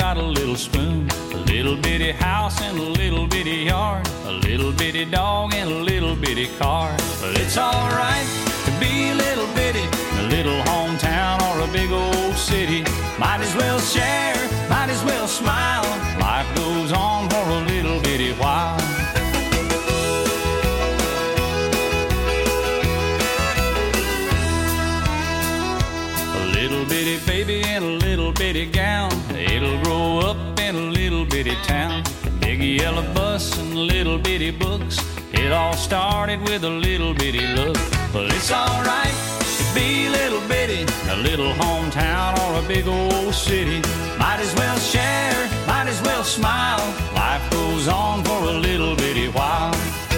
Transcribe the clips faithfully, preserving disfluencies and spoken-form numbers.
got a little spoon, a little bitty house and a little bitty yard, a little bitty dog and a little bitty car. But it's alright to be a little bitty in a little hometown or a big old city. Might as well share, might as well smile. Life goes on for a little bitty while. Little bitty baby in a little bitty gown, it'll grow up in a little bitty town. Big yellow bus and little bitty books, it all started with a little bitty look. Well, it's alright to be a little bitty in a little hometown or a big old city. Might as well share, might as well smile. Life goes on for a little bitty while.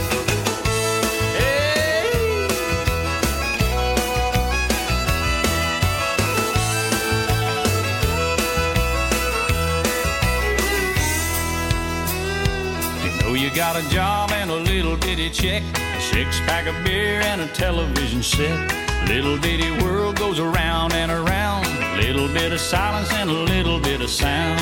You got a job and a little bitty check, a six-pack of beer and a television set. Little bitty world goes around and around, little bit of silence and a little bit of sound.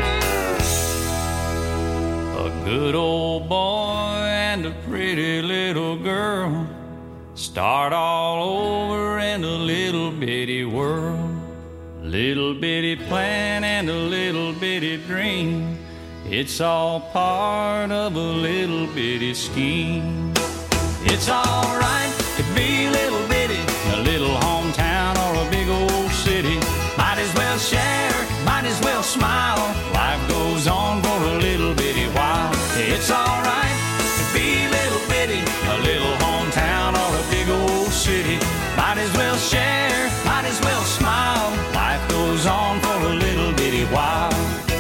A good old boy and a pretty little girl start all over in a little bitty world. Little bitty plan and a little bitty dream, it's all part of a little bitty scheme. It's alright to be a little bitty in a little hometown or a big old city. Might as well share, might as well smile. Life goes on for a little bitty while. It's alright to be a little bitty in a little hometown or a big old city. Might as well share, might as well smile. Life goes on for a little bitty while.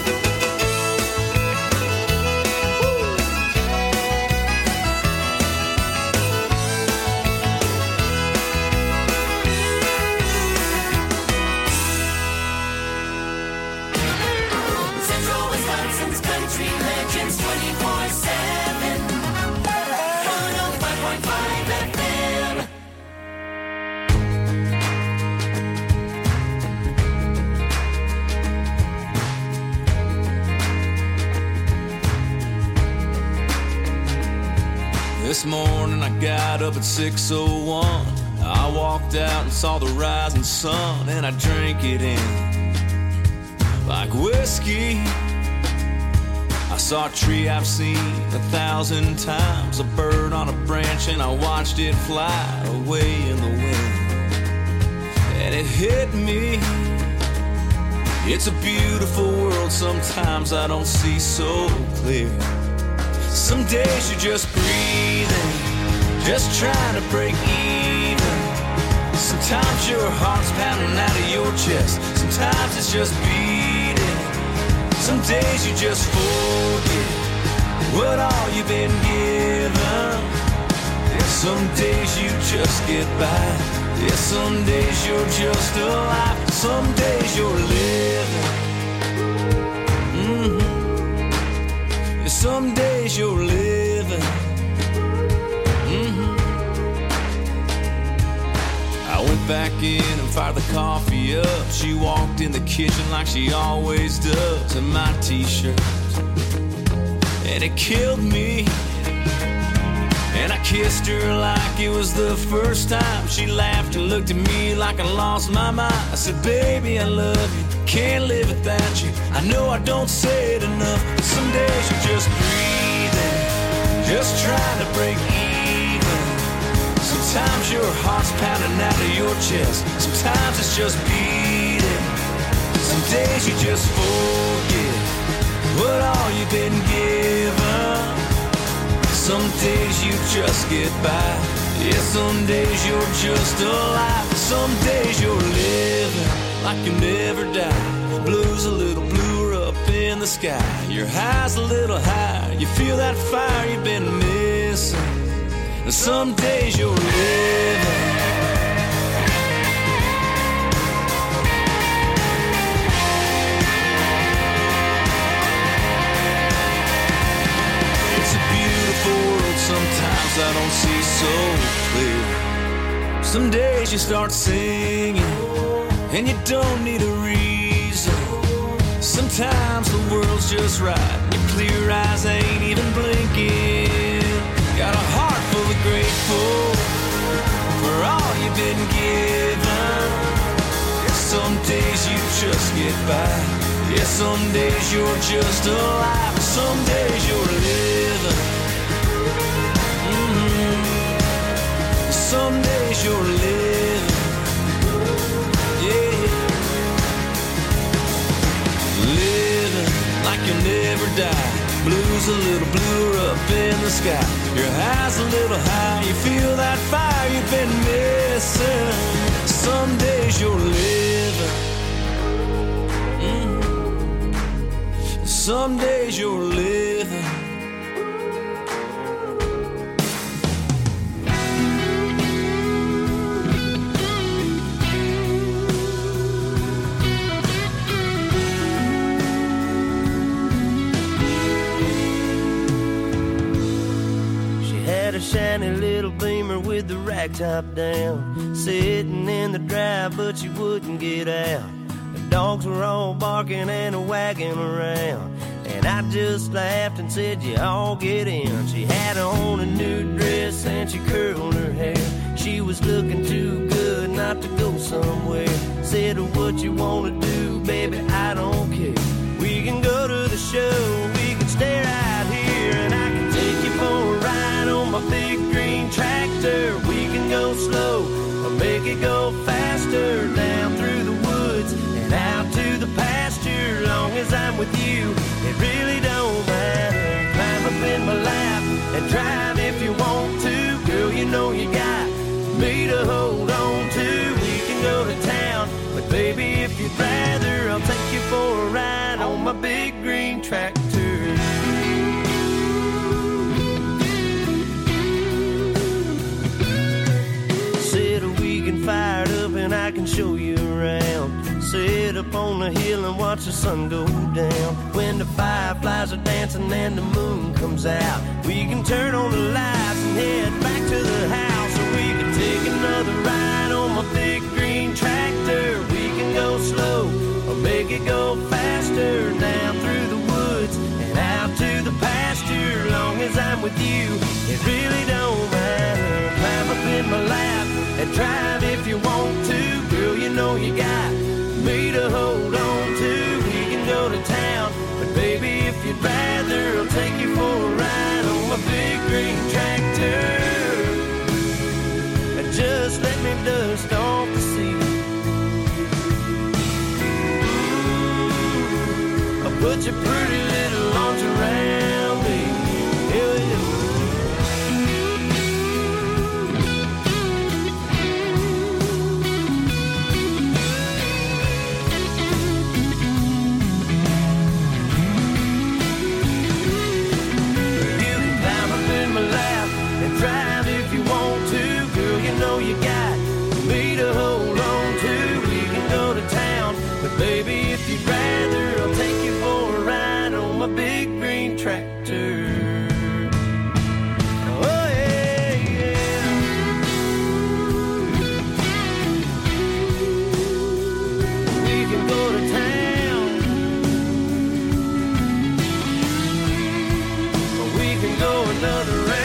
This morning I got up at six oh one. I walked out and saw the rising sun, and I drank it in like whiskey. I saw a tree I've seen a thousand times, a bird on a branch, and I watched it fly away in the wind. And it hit me, it's a beautiful world, sometimes I don't see so clear. Some days you're just breathing, just trying to break even. Sometimes your heart's pounding out of your chest, sometimes it's just beating. Some days you just forget what all you've been given. Yeah, some days you just get by. Yeah, some days you're just alive. Some days you're living. Mm-hmm. Yeah, some days you're living. Mm-hmm. I went back in and fired the coffee up. She walked in the kitchen like she always does, in my t-shirt, and it killed me. And I kissed her like it was the first time. She laughed and looked at me like I lost my mind. I said, baby, I love you, can't live without you. I know I don't say it enough, but some days you're just breathing, just trying to break even. Sometimes your heart's pounding out of your chest, sometimes it's just beating. Some days you just forget what all you've been given. Some days you just get by. Yeah, some days you're just alive. Some days you're living like you never die. Blue's a little bluer up in the sky. Your high's a little higher. You feel that fire you've been missing. And some days you're living. Sometimes I don't see so clear. Some days you start singing and you don't need a reason. Sometimes the world's just right. Your clear eyes ain't even blinking. Got a heart full of grateful for all you've been given. Some days you just get by. Yeah, some days you're just alive. Some days you're living. Mm-hmm. Some days you're living. Yeah. Living like you'll never die. Blue's a little bluer up in the sky. Your high's a little high. You feel that fire you've been missing. Some days you're living. Mm-hmm. Some days you're living. A shiny little Beamer with the rack top down, sitting in the drive, but she wouldn't get out. The dogs were all barking and wagging around, and I just laughed and said, you all get in. She had on a new dress and she curled her hair. She was looking too good not to go somewhere. Said, what you wanna do, baby, I don't care. We can go to the show, we can stay right here, and I can take you for a ride on my big green tractor. We can go slow or make it go faster, down through the woods and out to the pasture. Long as I'm with you, it really don't matter. Climb up in my lap and drive if you want to. Girl, you know you got me to hold on to. We can go to town, but baby, if you'd rather, I'll take you for a ride on my big green tractor. Fired up and I can show you around. Sit up on the hill and watch the sun go down. When the fireflies are dancing and the moon comes out, we can turn on the lights and head back to the house. Or we can take another ride on my big green tractor. We can go slow or make it go faster, down through the woods and out to the pasture. Long as I'm with you, it really don't matter. Climb up in my lap and drive if you want to. Girl, you know you got me to hold on to. We can go to town, but baby, if you'd rather, I'll take you for a ride on my big green tractor. And just let me dust off the seat. I'll put your pretty little arms around me. Yeah, yeah. Drive if you want to, girl, you know you got me to hold on to. We can go to town, but baby, if you'd rather, I'll take you for a ride on my big green tractor. Oh yeah, yeah. We can go to town, or we can go another round.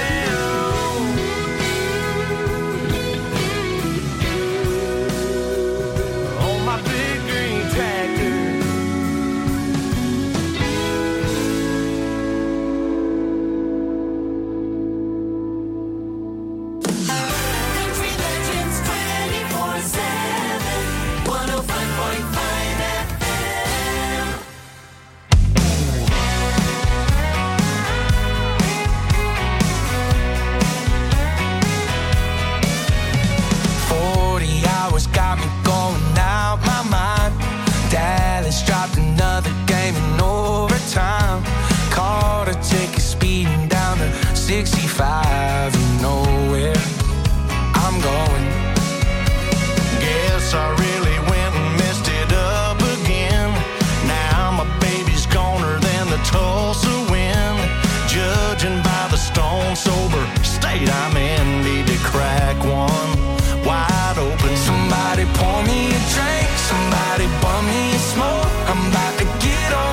sixty-five, you know where I'm going. Guess I really went and messed it up again. Now my baby's goner than the Tulsa wind. Judging by the stone sober state I'm in, need to crack one wide open. Somebody pour me a drink, somebody bum me a smoke. I'm about to get on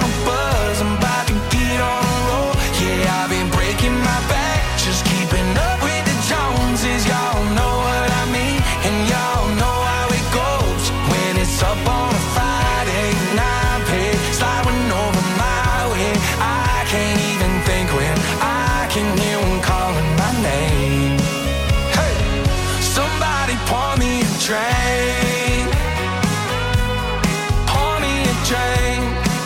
can't even think when I can hear one calling my name. Hey, somebody pour me a drink. Pour me a drink.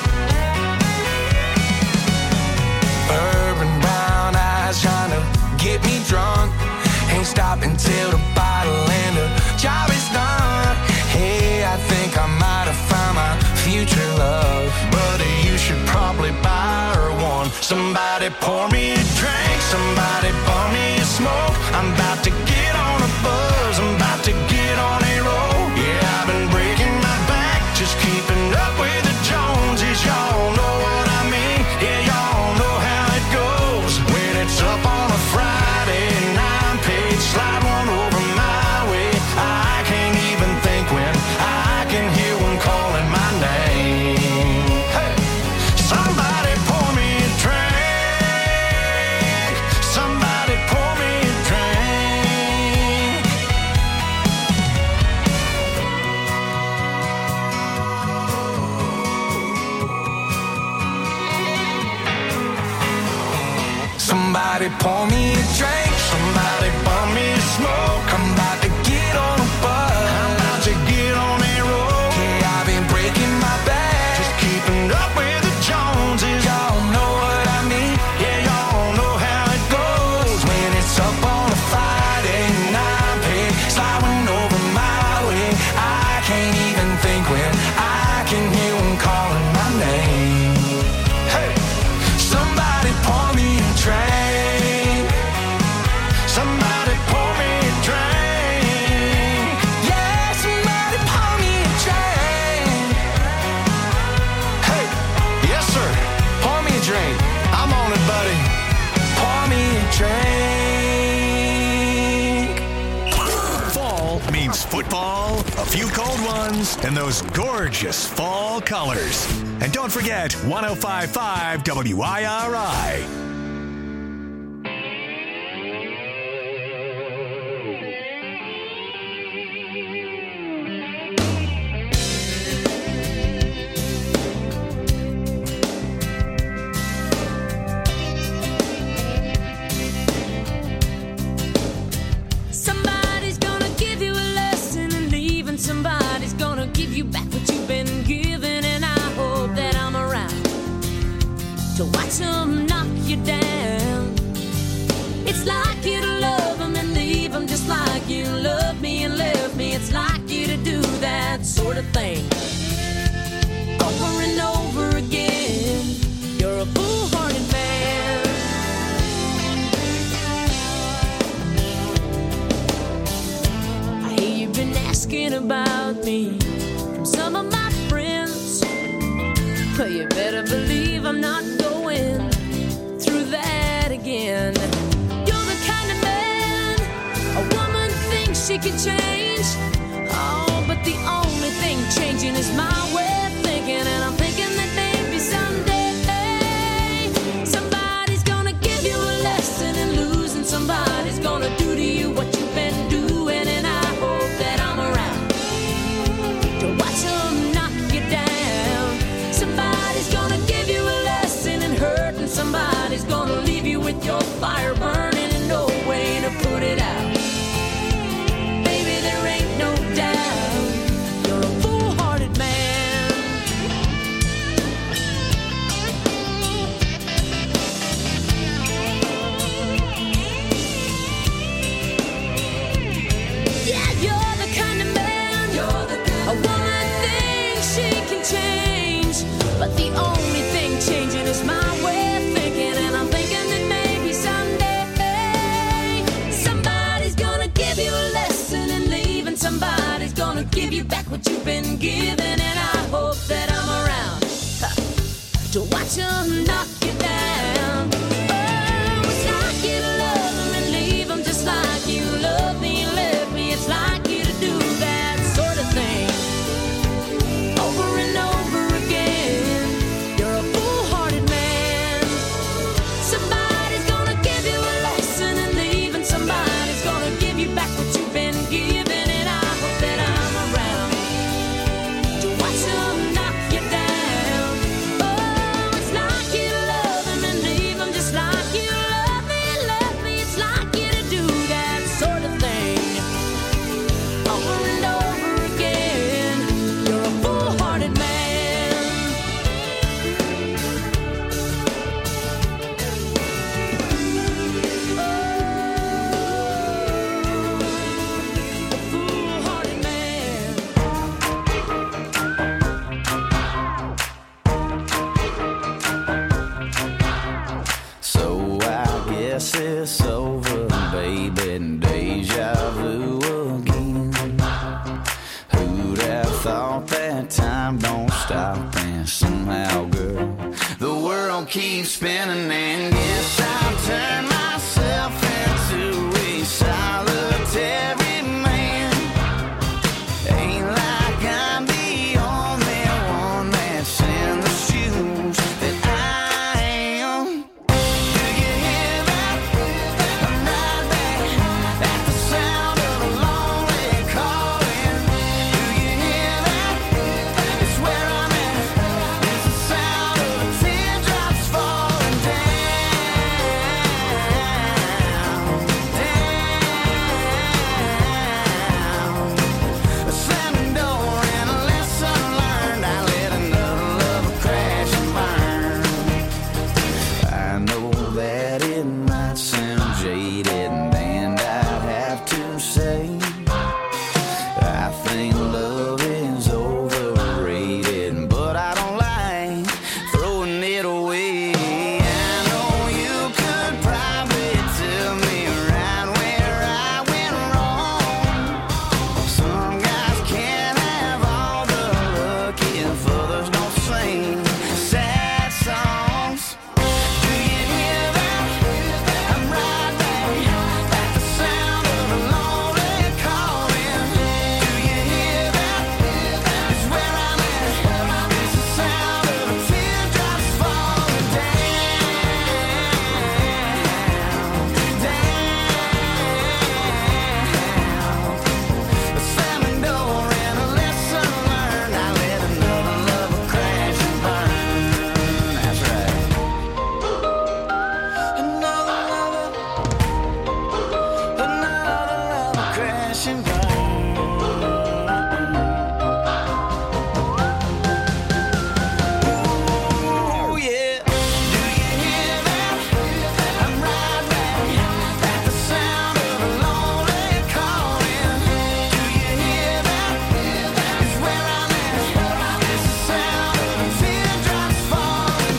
Urban brown eyes trying to get me drunk. Ain't stopping till the bottle and the job is done. Hey, I think I might have found my future love. Buddy, you should probably buy her one. Somebody pour me a drink. Somebody pour me a smoke. I'm about to get on a buzz. I'm about to get on a roll. Yeah, I've been breaking my back, just keeping up with the Joneses. Y'all know what I mean. Yeah, y'all know how it goes. When it's up on a Friday and I'm paid, slide one over my way. I can't even think when I can hear one calling my name. Hey, somebody pour me a drink. Somebody pour me a drink. Somebody pour me a drink. Somebody pour me a smoke. I'm about to get on a bus. I'm about to get on a roll. Yeah, I've been breaking my back, just keeping up with the Joneses. Y'all know what I mean. Yeah, y'all know how it goes. When it's up on a Friday and I'm paid, sliding over my way. I can't even think when I can hear one calling my name. Hey, somebody pour me a drink. Somebody pour me a drink. Yeah, somebody pour me a drink. Hey, yes sir, pour me a drink. I'm on it, buddy. Pour me a drink. Fall means football, a few cold ones, and those gorgeous fall colors. And don't forget one oh five point five W I R I. Somebody's gonna give you a lesson in leaving. Somebody's gonna give you back what you've been given. And I hope that I'm around to watch them knock you down. It's like you to love them and leave them, just like you love me and left me. It's like you to do that sort of thing over and over again. You're a foolhardy man. I hear you've been asking about me from some of my friends. Well, you better believe I'm not going through that again. You're the kind of man a woman thinks she can change. Oh, but the only thing changing is my way of thinking. And I'm thinking that maybe someday somebody's gonna give you a lesson in losing. Somebody's gonna do to you what you've been doing. And I hope that I'm around to watch them knock you down. Somebody's gonna give you a lesson in hurt, and somebody's gonna leave you with your fire burning and no way to put it out. Baby, there ain't no doubt you're a foolhardy man. Yeah, you're the kind of man you're the kind a woman thinks she can change, but the only thing changing is my way of thinking. And I'm thinking that maybe someday somebody's gonna give you a lesson in leaving. Somebody's gonna give you back what you've been given. And I hope that I'm around huh, to watch them knock you down. Oh, it's like you to love them and leave them, just like you love me and left me. It's like you to do that sort of thing over and over again. You're a foolhardy man. Somebody's gonna give you a lesson in leaving. Somebody's gonna give you back what you've been given. And I hope that I'm around to watch them knock you down. Oh, it's like you to love keeps spinning, and yes, I'll turn myself into a solitary man. Ain't like I'm the only one that's in the shoes that I am. Do you hear that? I'm right there at the sound of a lonely calling. Do you hear that? It's where I'm at. It's the sound of the teardrops falling down, down. A slamming door and a lesson learned. I let another lover crash and burn. I know that it might sound jaded, and I'd have to say I think love is overrated, but I don't like throwing it away. I know you could probably tell me right where I went wrong. Some guys can't have all the luck if others don't sing sad songs. Do you hear that? I'm right there at the sound of a lonely calling. Do you hear that? It's where I'm at. It's the sound of the teardrops falling down, down. A slamming door and a lesson learned. I let another lover crash and burn. That's right. Another lover, another lover crash and burn. Ooh, yeah. Do you hear that? I'm right there at the sound of a lonely calling. Do you hear that? It's where I'm at. It's the sound of the teardrops falling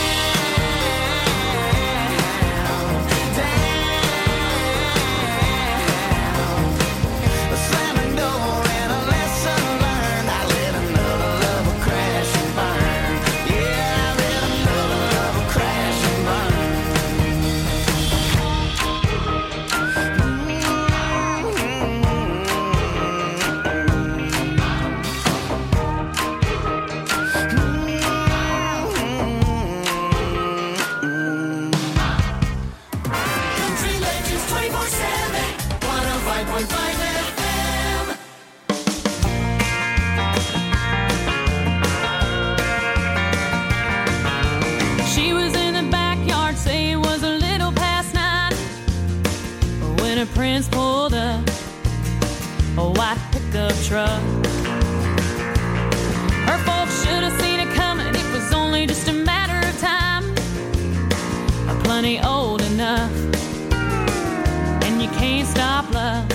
down, down. A slamming door and a lesson learned. I let another lover crash and burn. Yeah, I let another lover crash and burn. Country Legends twenty-four seven, one oh five point five F M. She was in the backyard, say it was a little past nine, when a prince pulled up a white pickup truck. Her folks should have seen it coming, it was only just a matter of time. Plenty old enough, and you can't stop love.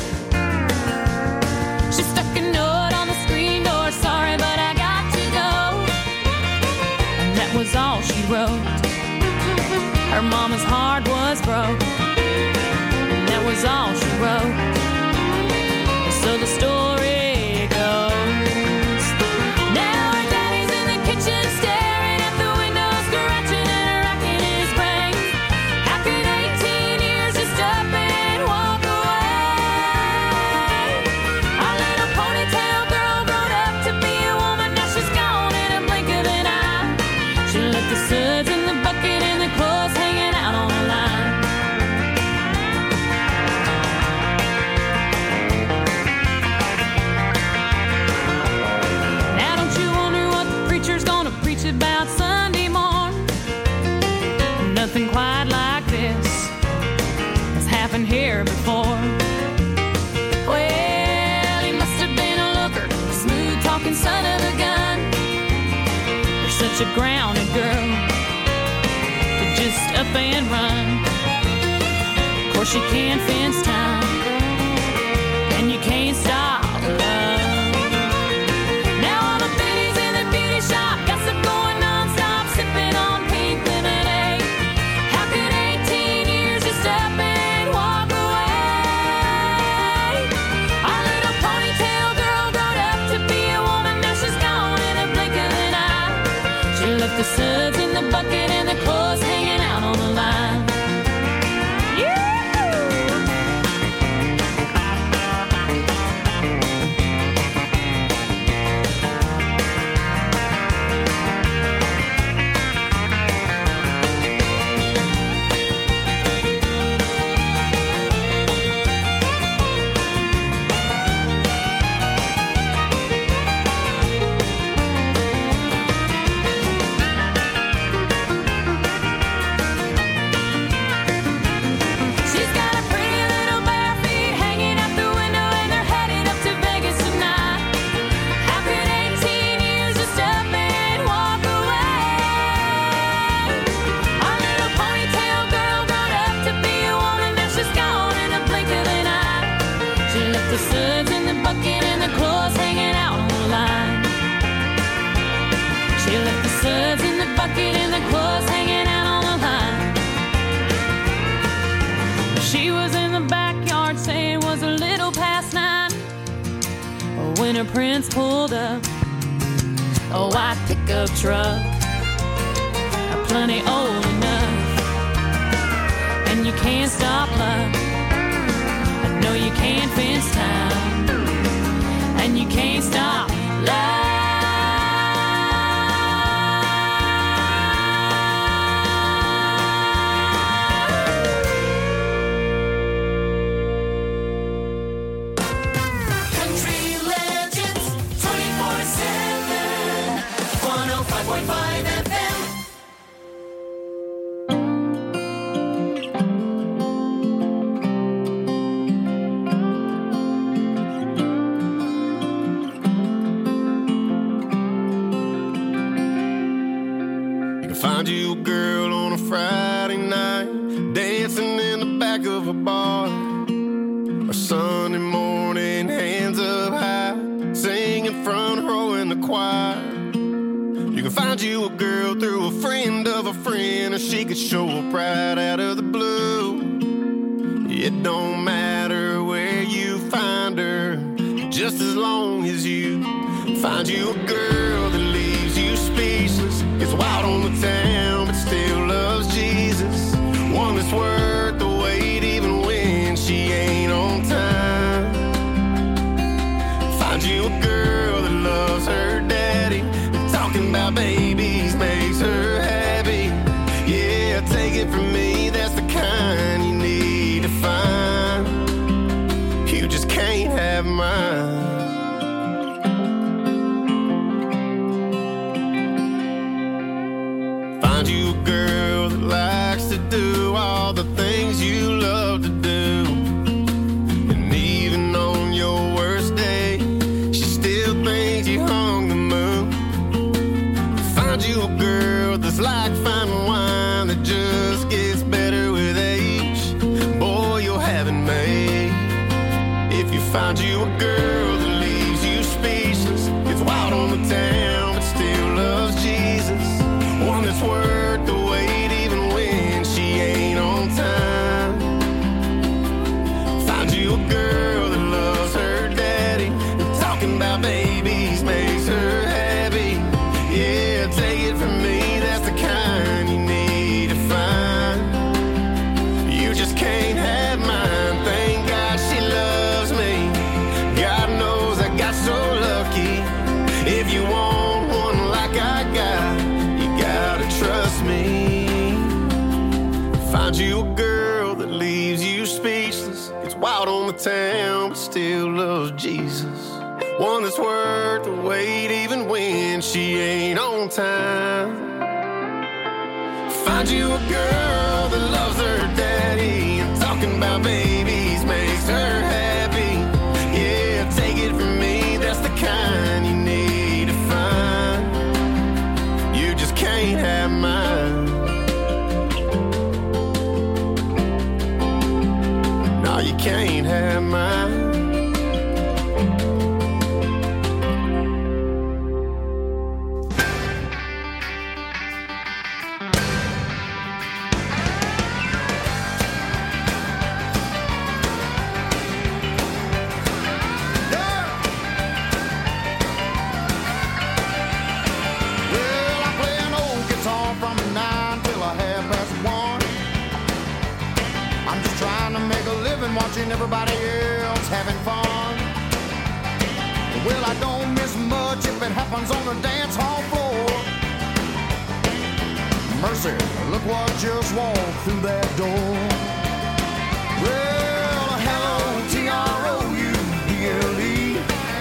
She stuck a note on the screen door, sorry, but I got to go. And that was all she wrote. Her mama's heart was broke, and that was all she wrote. So the story goes. Now her daddy's in the kitchen staring at the window, scratching and racking his brain. How could eighteen years just up and walk away? Our little ponytail girl grown up to be a woman, now she's gone in a blink of an eye. She left the suds in the bucket and the clothes hanging out on the line. Now don't you wonder what the preacher's gonna preach about Sunday morn? Nothing quite like this has happened here before. Well, he must have been a looker, a smooth-talking son of a gun. You're such a grounded girl to just up and run. Of course you can't fence time, and you can't stop love. Now all the biddies in the beauty shop gossip going non-stop, sipping on pink lemonade. How could eighteen years just up and walk away? Our little ponytail girl grown up to be a woman, now she's gone in a blink of an eye. She left the suds in the bucket and the clothes the suds in the bucket and the clothes hanging out on the line. She left the suds in the bucket and the clothes hanging out on the line. She was in the backyard saying it was a little past nine when her prince pulled up. A white pickup truck, plenty old enough, and you can't stop love. No, you can't fence time, and you can't stop love. Country legends, twenty-four seven, one oh five point five F M. Find you a girl on a Friday night, dancing in the back of a bar. Or Sunday morning, hands up high, singing front row in the choir. You can find you a girl through a friend of a friend, or she could show up right out of the blue. It don't matter where you find her, just as long as you find you a girl that leaves you speechless. Gets wild on the town, but still loves Jesus. One that's worth the wait, even when she ain't on time. Find you a girl that loves her daddy, talking about babies makes her happy. Yeah, take it from me, that's the kind you need to find. You just can't have mine. Find you a girl that likes to do all the things you love to do. And even on your worst day, she still thinks you hung the moon. Find you a girl that's like fine wine that just gets better with age. Boy, you'll have it made. If you find you a girl that leaves you speechless, gets wild on the town but still loves Jesus. One that's worth the wait, even when she ain't on time. Find you a girl that loves her daddy, and talking about babies makes her happy. Yeah, take it from me, that's the kind you need to find. You just can't have mine. Thank God she loves me. God knows I got so lucky. If you want one like I got, trust me. Find you a girl that leaves you speechless, gets wild on the town but still loves Jesus. One that's worth the wait, even when she ain't on time. Find you a girl that loves her daddy, and talking about babies makes her happy. Yeah, take it from me, that's the kind you need to find. You just can't have mine. No, you can't have mine. Watching everybody else having fun. Well, I don't miss much if it happens on the dance hall floor. Mercy, look what just walked through that door. Well, hello, T R O U B L E.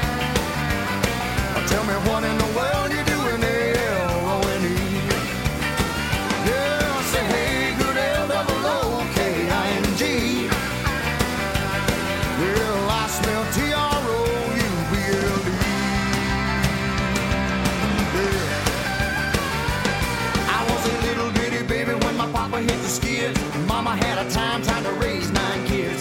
Tell me what in the world you doing there, L O N E. Yeah, I say, hey, good L double O K I N G. Well, I smell T R O U B L E. Yeah. I was a little bitty baby when my papa hit the skids. Mama had a time trying to raise nine kids.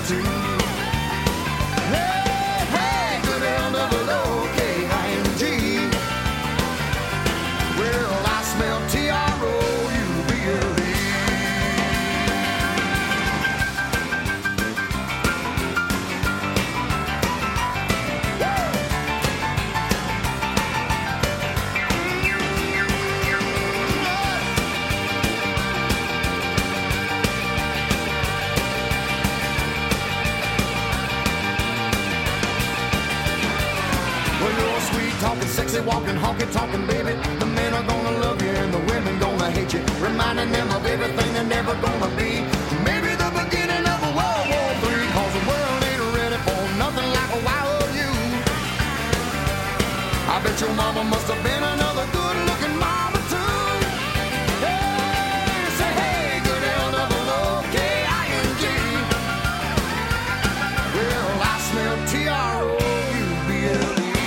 too. Hey, hey, good L double O K I N G. Well, I smell T R O U B L E. Talking sexy, walking, honky, talking, baby. The men are gonna love you and the women gonna hate you. Reminding them of everything they're never gonna be. Maybe the beginning of a World War Three. Cause the world ain't ready for nothing like a wild you. I bet your mama must have been another good looking mama too. Hey, say hey, good L double O K I N G. Well, I smell T R O U B L E.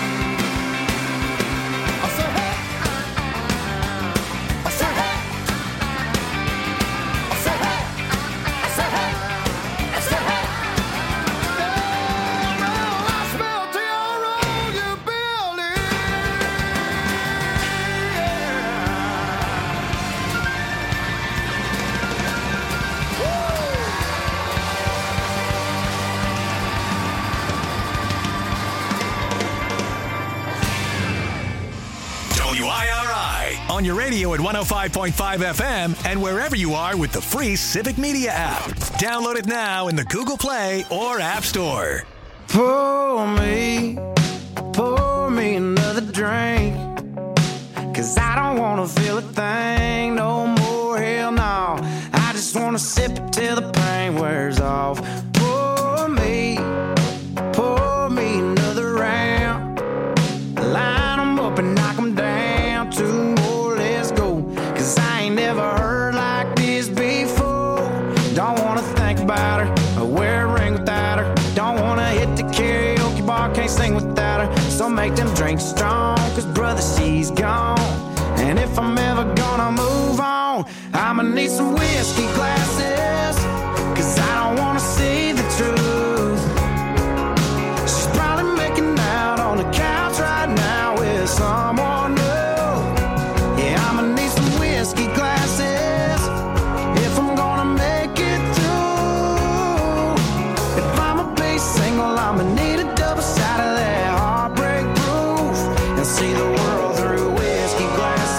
On your radio at one oh five point five F M and wherever you are with the free Civic Media app. Download it now in the Google Play or App Store. Pour me, pour me another drink. Cause I don't wanna feel a thing no more, hell no. I just wanna sip it till the pain wears off. Pour me, pour me another round. Line them up and knock them down. Two more, let's go. Cause I ain't never heard like this before. Don't wanna think about her or wear a ring without her. Don't wanna hit the karaoke bar, can't sing without her. So make them drinks strong, cause brother, she's gone. And if I'm ever gonna move on, I'ma need some whiskey glasses. Cause I don't wanna see the truth. She's probably making out on the couch right now with someone new. Yeah, I'ma need some whiskey glasses if I'm gonna make it through. If I'ma be single, I'ma need a double shot of that heartbreak proof. And see the world through whiskey glasses.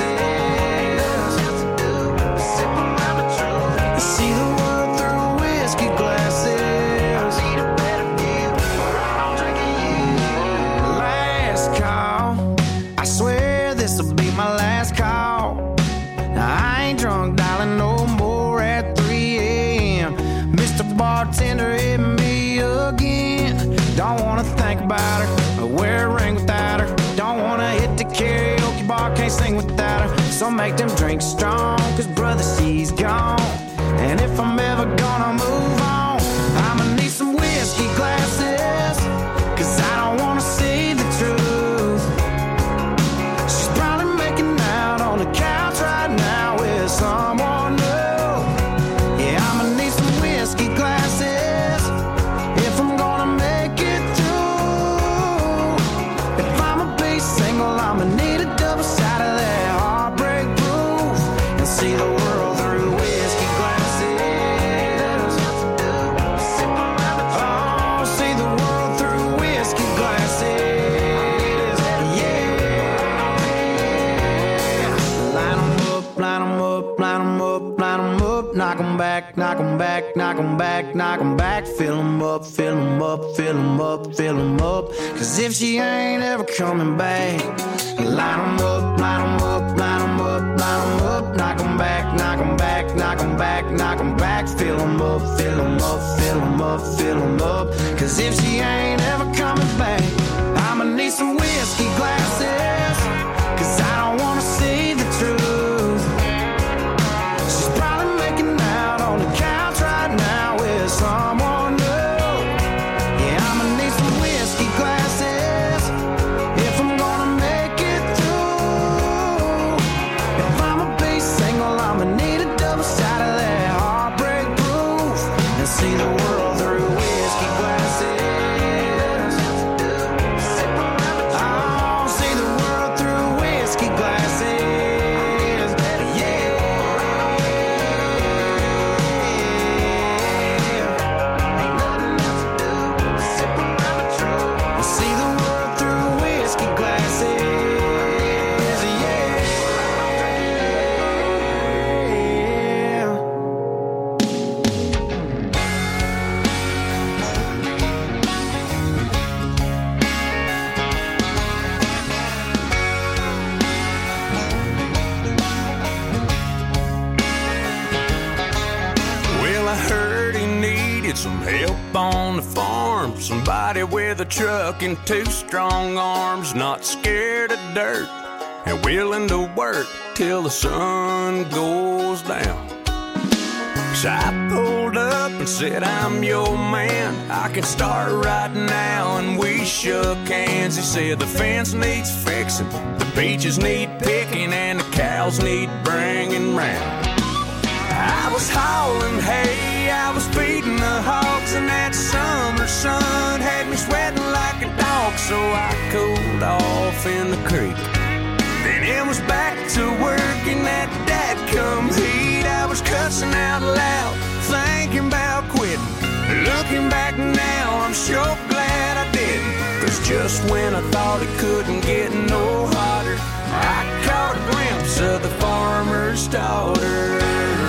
See the world through whiskey glasses. I need a better view, or I'm drinking you. Last call, I swear this'll be my last call. Now I ain't drunk, darling, no more at three a.m. Mister Bartender hit me again. Don't wanna think about her or wear a ring without her. Don't wanna hit the karaoke bar, can't sing without her. So make them drinks strong, cause brother, she's gone. And if I'm ever gonna move on, I'ma need some whiskey glasses. Cause I don't wanna see the truth. She's probably making out on the couch right now with someone new. Yeah, I'ma need some whiskey glasses if I'm gonna make it through. If I'ma be single, I'ma need a double shot of that heartbreak proof. And see the world through whiskey glasses. Oh, see the world through whiskey glasses. Yeah. Line 'em up, line 'em up, line 'em up, line 'em up. Knock 'em back, knock 'em back, knock 'em back, knock 'em back. Fill 'em up, fill 'em up, fill 'em up, fill 'em up. Cause if she ain't ever coming back, line 'em up, line 'em up, line 'em up, line 'em up. Knock 'em back, knock 'em back, knock 'em back, knock 'em back. Fill 'em up, fill 'em up, fill 'em up, fill em up. Cause if she ain't ever coming back, I'ma need some whiskey glasses. Cause I don't wanna see the truth. She's probably making out on the couch right now with someone new. Yeah, I'ma need some whiskey glasses if I'm gonna make it through. If I'ma be single, I'ma need a double shot of that heartbreak proof. And see the world through whiskey need some help on the farm. Somebody with a truck and two strong arms, not scared of dirt and willing to work till the sun goes down. So I pulled up and said, I'm your man, I can start right now. And we shook hands. He said the fence needs fixing, the peaches need picking, and the cows need bringing round. I was hauling hay, I was feeding the hogs, and that summer sun had me sweating like a dog. So I cooled off in the creek. Then it was back to work in that dadgum heat. I was cussing out loud, thinking about quitting. Looking back now, I'm sure glad I didn't. Cause just when I thought it couldn't get no hotter, I caught a glimpse of the farmer's daughter.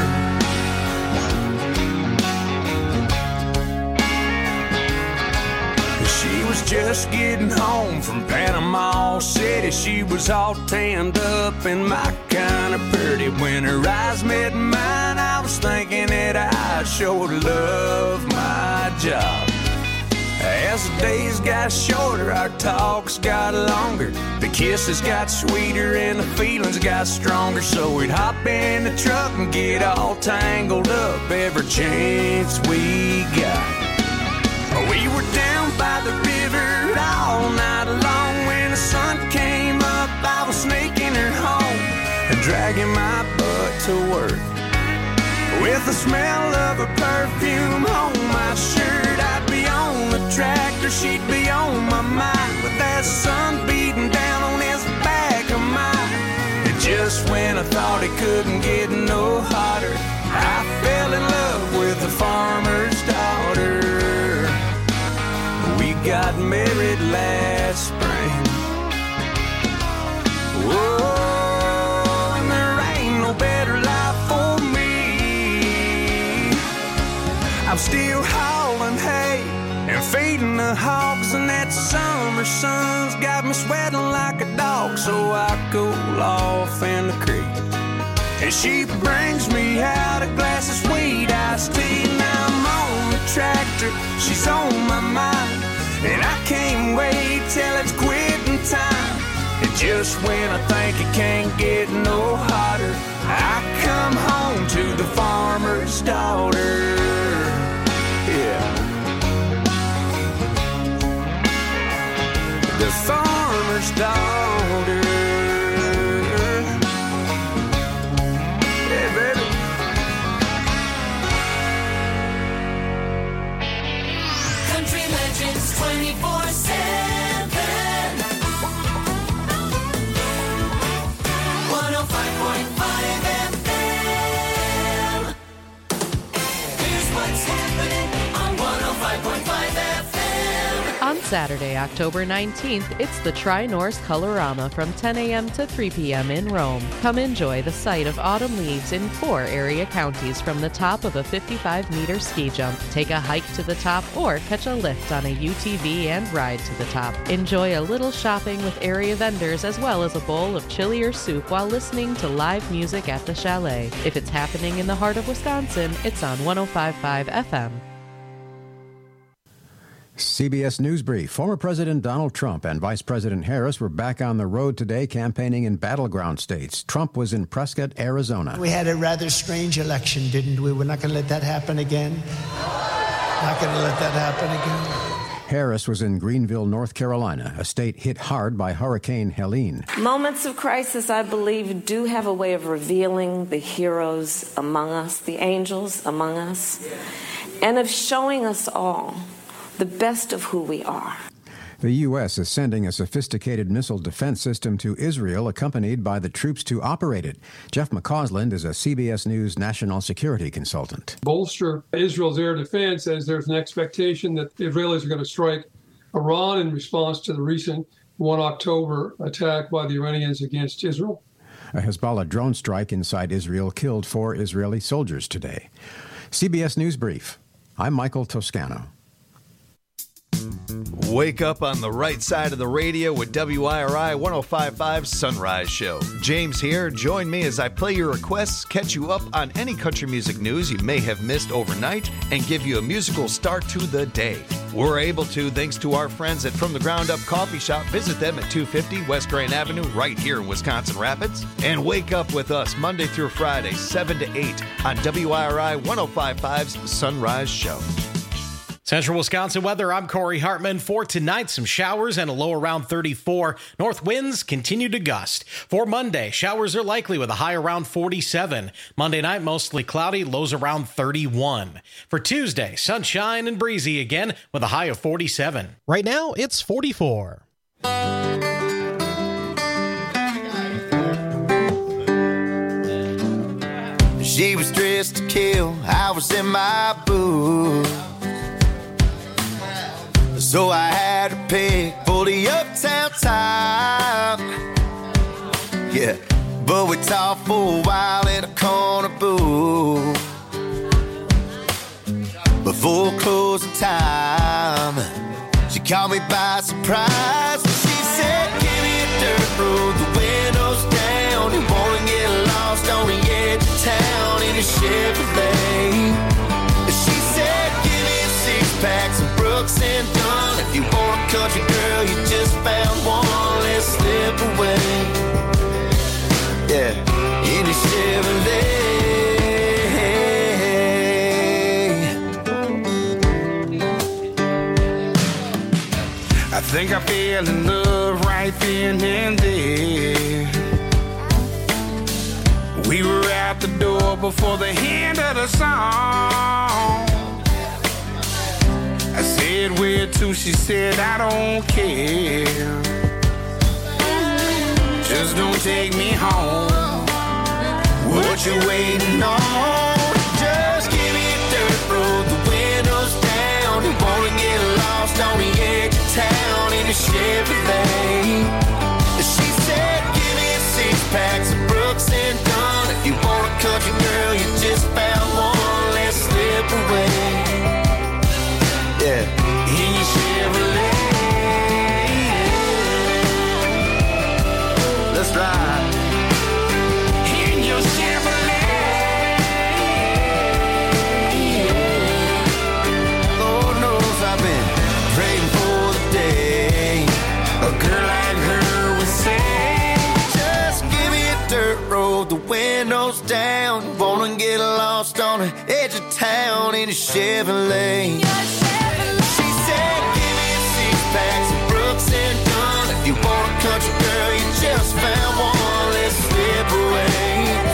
She was just getting home from Panama City. She was all tanned up and my kind of pretty. When her eyes met mine, I was thinking that I sure love my job. As the days got shorter, our talks got longer. The kisses got sweeter and the feelings got stronger. So we'd hop in the truck and get all tangled up every chance we got. We were down by the river all night long. When the sun came up, I was sneaking her home and dragging my butt to work. With the smell of her perfume on my shirt, I'd be on the tractor, she'd be on my mind, with that sun beating down on this back of mine. And just when I thought it couldn't get no hotter, I fell in love with the farmer's daughter. We got married last spring. Whoa, and there ain't no better life for me. I'm still hauling hay and feeding the hogs, and that summer sun's got me sweating like a dog. So I cool off in the creek, and she brings me out a glass of sweet iced tea. Now I'm on the tractor, she's on my mind, and I can't wait till it's quitting time. And just when I think it can't get no hotter, I come home to the farmer's daughter. Yeah. The farmer's daughter. Yeah, baby. Country Legends twenty-four seven. one oh five point five F M. Here's what's happening on one oh five point five F M. On Saturday, October nineteenth, it's the Tri-Norse Colorama from ten a.m. to three p.m. in Rome. Come enjoy the sight of autumn leaves in four area counties from the top of a fifty-five meter ski jump. Take a hike to the top or catch a lift on a U T V and ride to the top. Enjoy a little shopping with area vendors as well as a bowl of chili or soup while listening to live music at the chalet. If it's happening in the heart of Wisconsin, it's on one oh five point five F M. C B S News Brief. Former President Donald Trump and Vice President Harris were back on the road today campaigning in battleground states. Trump was in Prescott, Arizona. We had a rather strange election, didn't we? We're not going to let that happen again. Not going to let that happen again. Harris was in Greenville, North Carolina, a state hit hard by Hurricane Helene. Moments of crisis, I believe, do have a way of revealing the heroes among us, the angels among us, and of showing us all the best of who we are. The U S is sending a sophisticated missile defense system to Israel, accompanied by the troops to operate it. Jeff McCausland is a C B S News national security consultant. Bolster Israel's air defense as there's an expectation that the Israelis are going to strike Iran in response to the recent the first of October attack by the Iranians against Israel. A Hezbollah drone strike inside Israel killed four Israeli soldiers today. C B S News Brief. I'm Michael Toscano. Wake up on the right side of the radio with W I R I one oh five point five Sunrise Show. James here. Join me as I play your requests, catch you up on any country music news you may have missed overnight, and give you a musical start to the day. We're able to thanks to our friends at From the Ground Up Coffee Shop. Visit them at two fifty West Grand Avenue right here in Wisconsin Rapids. And wake up with us Monday through Friday, seven to eight on W I R I one oh five point five's Sunrise Show. Central Wisconsin weather, I'm Corey Hartman. For tonight, some showers and a low around thirty-four. North winds continue to gust. For Monday, showers are likely with a high around forty-seven. Monday night, mostly cloudy, lows around thirty-one. For Tuesday, sunshine and breezy again with a high of forty-seven. Right now, it's forty-four. She was dressed to kill, I was in my booth. So I had to pick for the uptown top. Yeah, but we talked for a while in a corner booth. Before closing time, she caught me by surprise. She said, give me a dirt road, the windows down. You wanna get lost on the edge of town in a Chevrolet. She said, give me a six-pack, some Brooks and Dunn. If you want a country girl, you just found one. Let's slip away. Yeah, in a Chevrolet. I think I fell in love right then and there. We were out the door before the end of the song. I said, where to? She said, I don't care. Just don't take me home. What you waiting on? Just give me a dirt road, the windows down. You wanna get lost on the edge of town in a Chevrolet. She said, give me a six-pack, some Brooks and Dunn. If you want a country girl, you just found one. Let's slip away. Yeah, in your Chevrolet. Let's ride. In your Chevrolet. Lord knows I've been praying for the day a girl like her would say, just give me a dirt road, the windows down. Wanna get lost on the edge of town in a Chevrolet. Packs of Brooks and Dunn. If you want a country girl, you just found one. Let's slip away.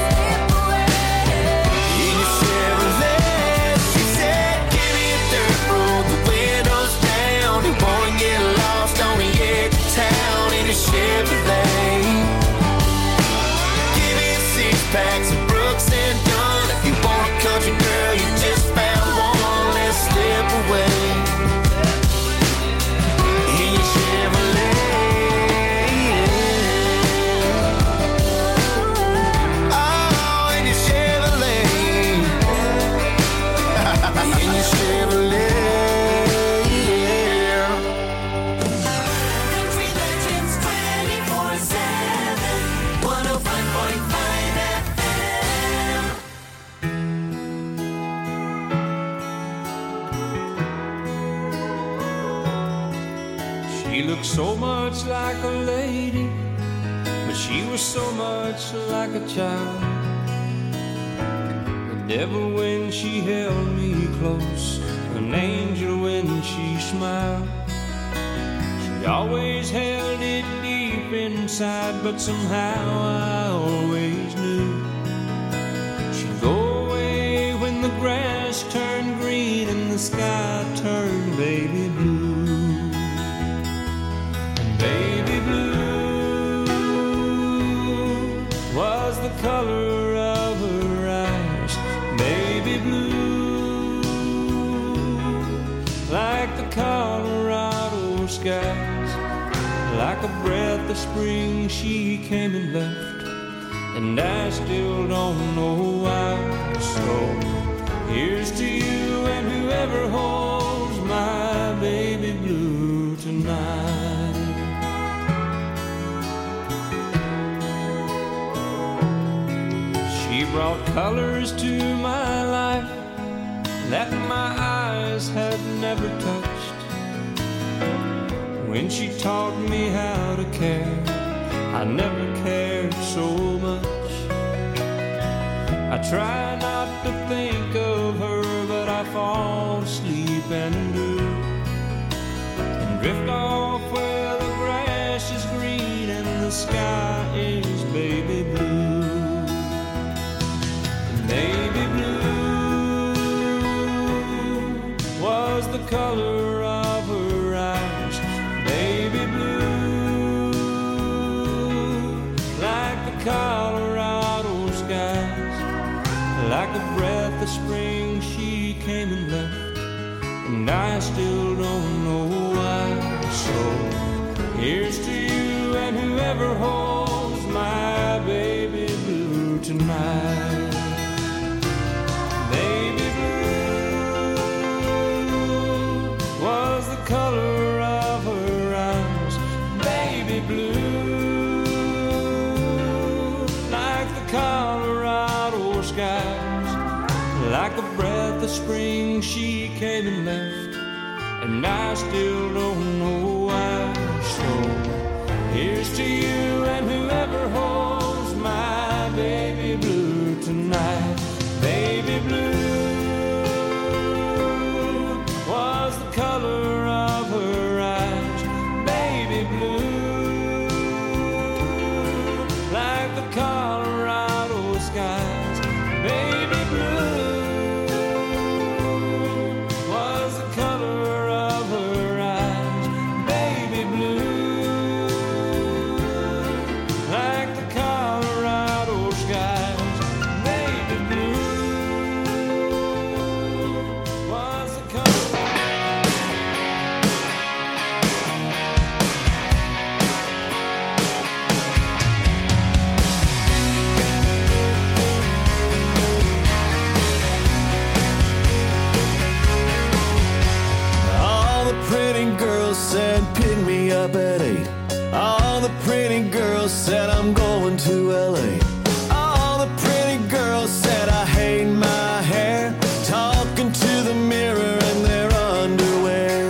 In your Chevrolet. She said, give me a dirt road, the windows down. You wanna get lost on the edge of town in a Chevrolet. Give me a six packs of Brooks and Dunn. If you want a country girl, you just found one. Let's slip away. She looked so much like a lady, but she was so much like a child. The devil when she held me close, an angel when she smiled. She always held it deep inside, but somehow I always knew she'd go away when the grass turned green and the sky turned baby blue. Baby blue was the color of her eyes. Baby blue, like the Colorado skies. Like a breath of spring she came and left, and I still don't know why. So here's to you and whoever holds my baby blue tonight. brought colors to my life that my eyes had never touched. When she taught me how to care, I never cared so much. I try not to think of her, but I fall asleep and do, and drift off where the grass is green and the sky is baby blue. And baby blue was the color of her eyes. Baby blue, like the Colorado skies, like a breath of spring she came and left, and I still don't know why. So here's to you and whoever holds my baby blue tonight. Baby blue was the color of her eyes. Baby blue, like the Colorado skies, like a breath of spring she came and left, and I still don't know why. So here's to you and whoever holds my baby blue tonight. Baby blue was the color of her eyes. Baby blue, like the Colorado skies. Baby blue was the color of her eyes. Baby blue, like the Colorado skies. Baby blue was the color. All the pretty girls said pick me up at eight. All the pretty girls said I'm going to L A. All the pretty girls said I hate my hair, talking to the mirror in their underwear.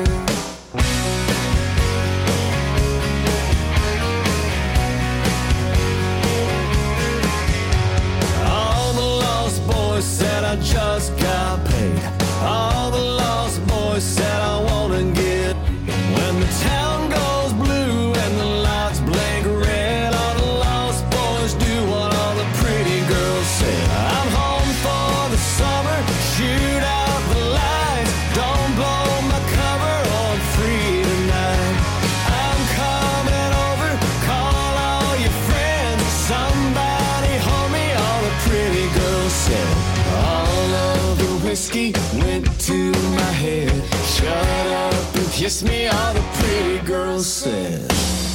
All the lost boys said I just got paid. All the lost boys said I wanna get. When the town goes blue and the lights blink red, all the lost boys do what all the pretty girls said. I'm home for the summer, shoot out the lights, don't blow my cover, on free tonight. I'm coming over, call all your friends, somebody hold me, all the pretty girls said. All of the whiskey went to my head, shut up and kiss me, all the pretty girls said.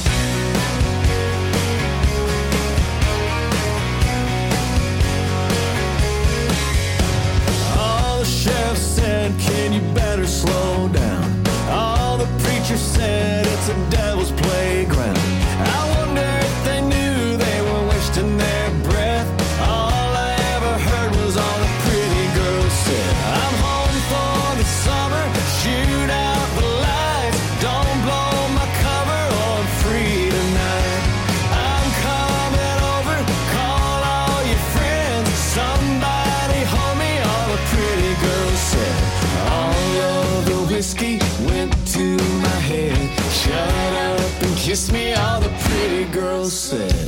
All the sheriff said, can you better slow down? All the preachers said, it's a devil's playground. I wonder if they knew they were wasting their breath. All I ever heard was all the pretty girls said. I'm home for the summer, shoot out the lights, don't blow my cover, on free tonight. I'm coming over, call all your friends, somebody hold me, all the pretty girls said. All of the whiskey went to my head, shut up and kiss me, all the pretty girls said.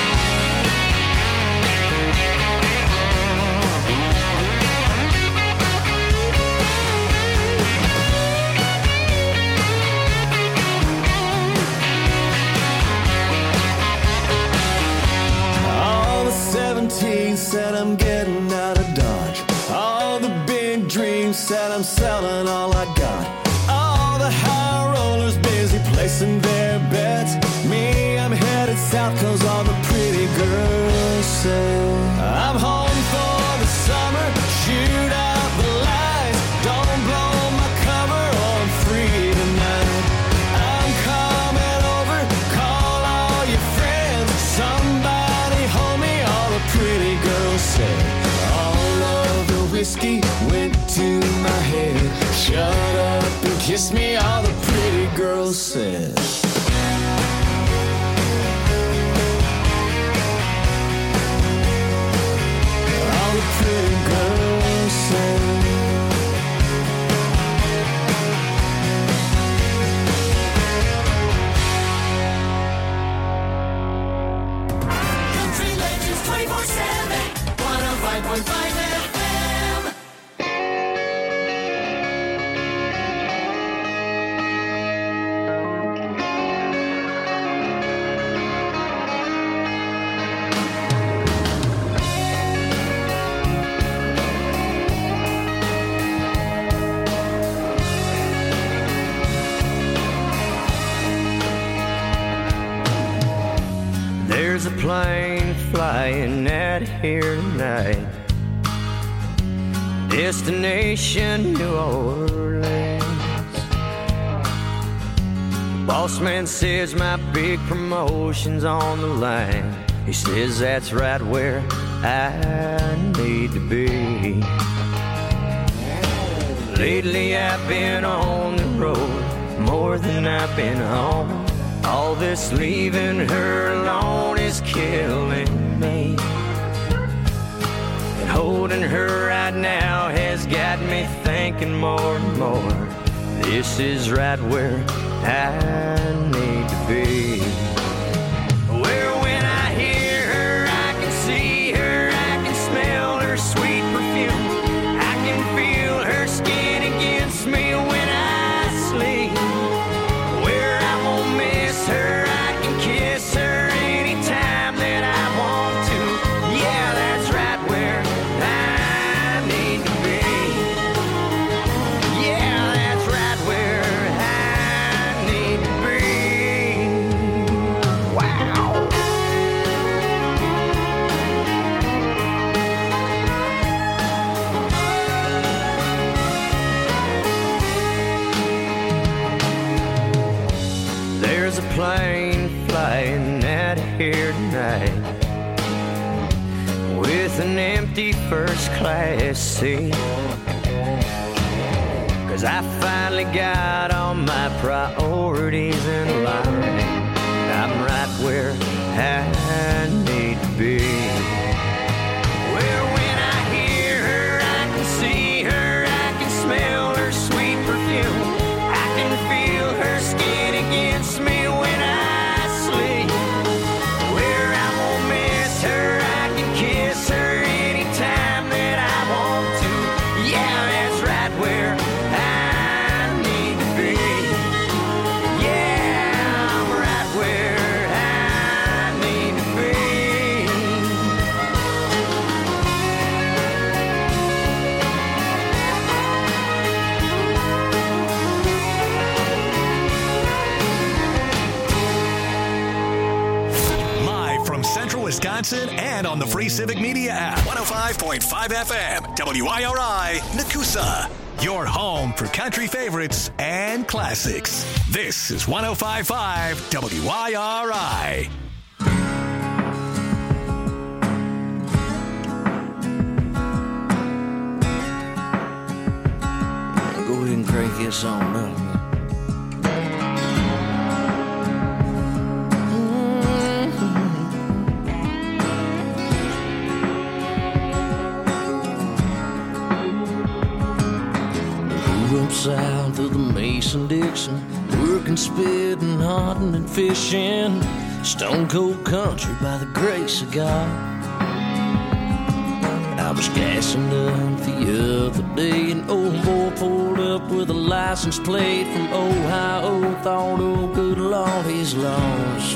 All the seventeen said I'm getting out of Dodge. All the big dreams said I'm selling all I got. All the high rollers busy placing their bets. Me, I'm headed south cause all the pretty girls say. I'm home for the summer, shoot out the lights, don't blow my cover, on free tonight. I'm coming over, call all your friends, somebody hold me, all the pretty girls say. Kiss me, all the pretty girls said. All the pretty girls said. Country Legends twenty-four seven, one oh five point five F M. There's a plane flying out here tonight. Destination New Orleans. Boss man says my big promotion's on the line. He says that's right where I need to be. Lately I've been on the road more than I've been home. All this leaving her alone is killing me. And holding her right now has got me thinking more and more. This is right where I need to be. Where when I hear her, I can see her, I can smell her sweet perfume. I can feel her skin against me when I sleep. Where I won't miss her, I can kiss her anytime that I want to. Yeah, that's right where I need to be. Yeah, that's right where I need to be. Wow. There's a plane flying out of here tonight with an empty first class seat. Cause I finally got all my priorities in line. I'm right where I need to be. Where when I hear her, I can see her, I can smell her sweet perfume. I can feel her skin against me when I sleep. Where I won't miss her, I can kiss her anytime that I want to. Yeah, that's right where I need to be. Yeah, I'm right where I need to be. Live from Central Wisconsin and on the free Civic Media app. one oh five point five F M, W I R I, Nakusa. Your home for country favorites and classics. This is one oh five point five W I R I. Go ahead and crank this on up. Grew up south of the Mason-Dixon, working, spitting, hunting, and fishing. Stone cold country by the grace of God. I was gassing up the other day, an old boy pulled up with a license plate from Ohio. Thought, oh good Lord, he's lost.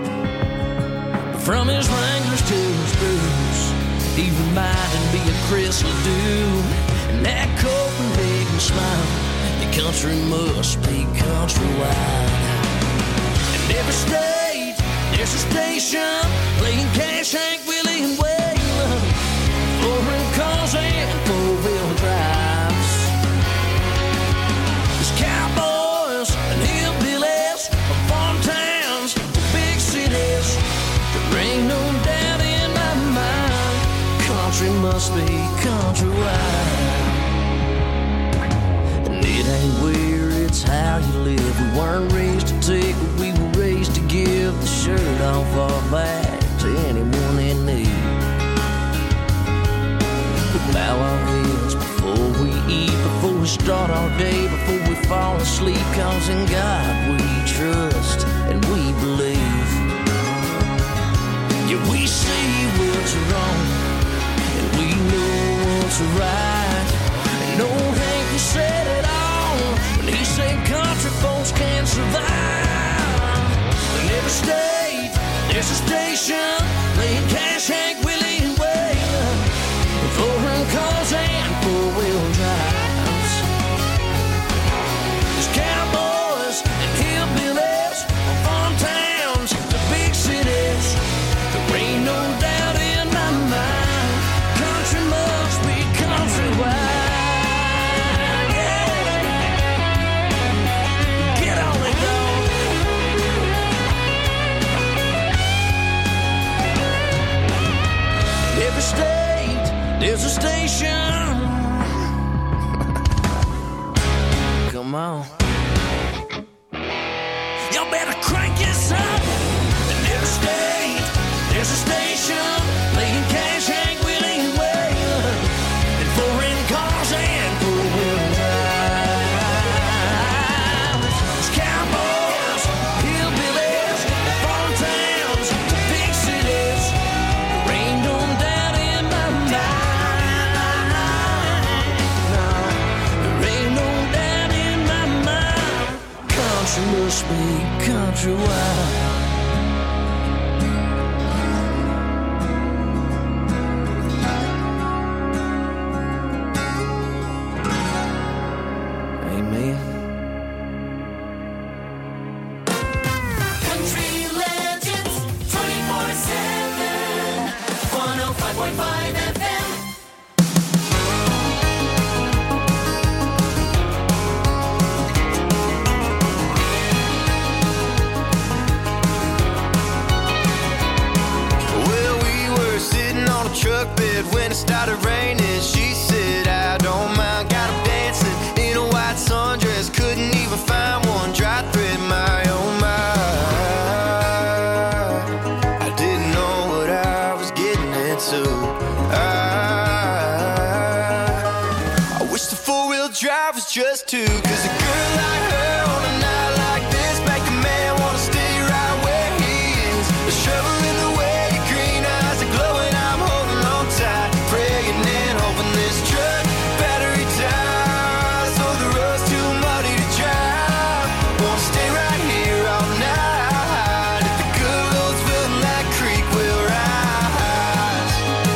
From his Wranglers to his boots, he reminded me of Chris Ledoux. And that Copenhagen smile, the country must be countrywide. In every state, there's a station playing Cash, Hank, Willie, and Waylon. Four-wheel cars and four-wheel drives. There's cowboys and hillbillies from farm towns to big cities. There ain't no doubt in my mind, country must be countrywide. And it ain't where it's weren't raised to take, but we were raised to give the shirt off our back to anyone in need. We bow our heads before we eat, before we start our day, before we fall asleep, 'cause in God we trust and we believe. Yeah, we see what's wrong and we know what's right. And old Hank, he said it all when he said country folks can't survive. In every state, there's a station playing Cash, Hank, Willie, and Wayne, four-run cars and four-wheel drives. There's cowboys and hillbillies, farm towns, the big cities. There ain't no doubt in my mind, country must be countrywide. Every state, there's a station. Come on. Y'all better crank this up. In every state, there's a station playing Cash, Hank, Willie, and Wayne, and foreign cars and four-wheel drives. There's cowboys, hillbillies, farm towns, the big cities. There ain't no doubt in my mind. No, there ain't no doubt in my mind. Country must be countrywide. Amen. Country legends, twenty-four seven, one oh five point five F M. Well, we were sitting on a truck bed when it started raining. She said, I don't mind, got him dancing in a white sundress. Couldn't even find one dry thread, my oh my. I didn't know what I was getting into. I, I wish the four-wheel drive was just two, 'cause a girl like her on a night like this make a man wanna stay right where he is. The shovel in the way, your green eyes are glowing. I'm holding on tight, praying and hoping this truck battery dies. Oh, the road's too muddy to drive. Wanna stay right here all night. If the good Lord's willing, that creek will rise.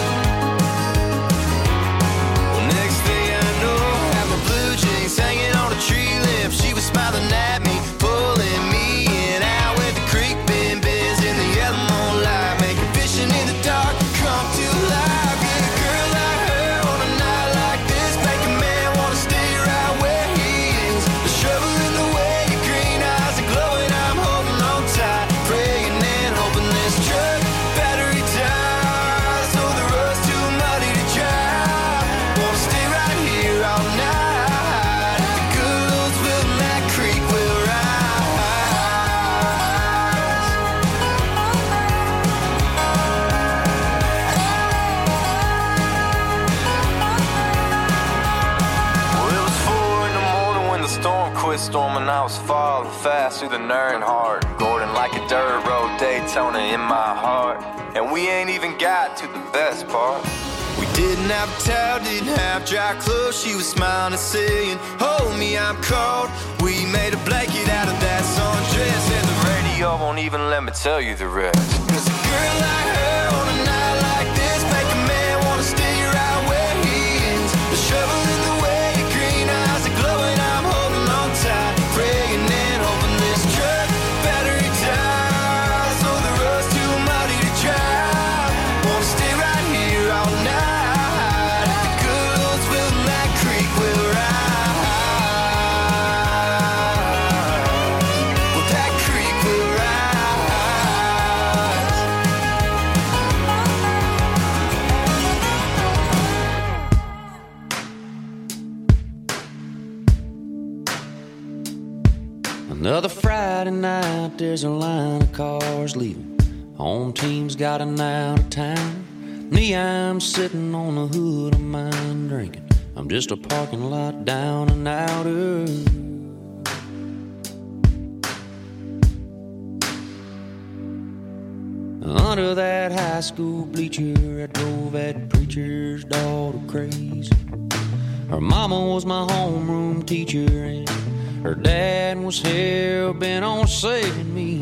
Well, next thing I know, I have my blue jeans hanging on a tree limb. She was smiling at me, pulling me in out where the creek bend bends in the yellow moonlight, making fishing in the dark come to life. Yeah, a girl like her on a night like this make a man wanna stay right where he is. The shovel in the way, your green eyes are glowing. I'm holding on tight, praying and hoping this truck battery dies. Oh, the road's too muddy to drive. Wanna stay right here all night. If the good Lord's willing, that creek will rise. Well, it was four in the morning when the storm quit storming. I was falling fast through the Earnhardt, Gordon like a dirt road Daytona in my heart. And we ain't even got to the best part. We didn't have a towel, didn't have dry clothes. She was smiling and saying, hold me, I'm cold. We made a blanket out of that sundress, and the radio won't even let me tell you the rest. 'Cause a girl like her on a night like this make a man wanna stay right where he is. The shovel in the way, your green eyes are glowing. I'm holding on tight, praying and hoping this truck battery dies. Oh, the road's too muddy to drive. Wanna stay right here all night. If the good Lord's willing, that creek will rise. Well, that creek will rise. Another Friday night, there's a line of cars leaving. Home team's got an out of town. Me, I'm sitting on the hood of mine drinking. I'm just a parking lot down and outer. Under that high school bleacher, I drove that preacher's daughter crazy. Her mama was my homeroom teacher, and her dad was hell-bent on saving me.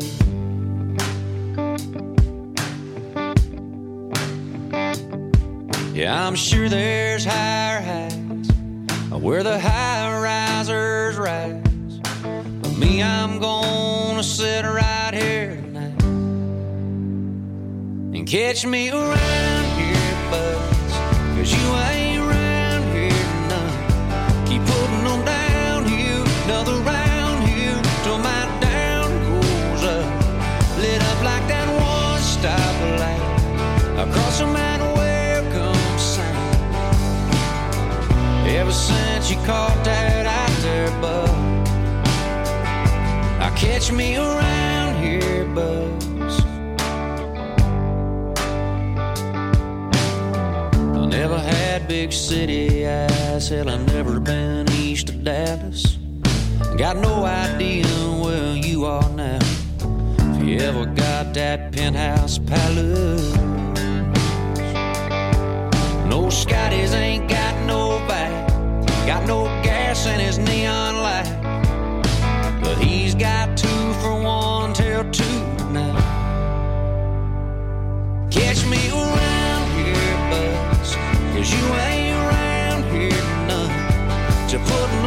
Yeah, I'm sure there's higher heights where the high-risers rise. But me, I'm gonna sit right here tonight and catch me around here, buzz, 'cause you ain't around here none. Keep putting them downhill, another round here, till my down goes up. Lit up like that one-stop light across a mountain. Ever since you caught that out there, bud, I catch me around here, buzz. I never had big city eyes, hell, I've never been east of Dallas. Got no idea where you are now, if you ever got that penthouse palace. No Scotties ain't got no back, got no gas in his neon light, but he's got two for one till two now. Catch me around here, buzz, 'cause you ain't around here none, to put